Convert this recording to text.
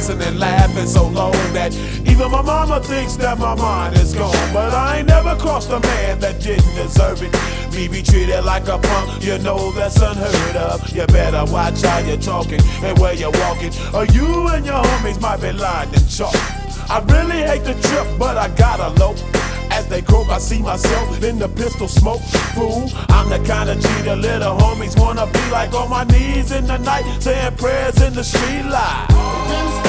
cussing and laughing so long that even my mama thinks that my mind is gone. But I ain't never crossed a man that didn't deserve it. Me be treated like a punk, you know that's unheard of. You better watch how you're talking and where you're walking, or you and your homies might be lying in chalk. I really hate the trip, but I gotta low. As they croak, I see myself in the pistol smoke. Fool, I'm the kind of G the little homies wanna be like, on my knees in the night, saying prayers in the street light.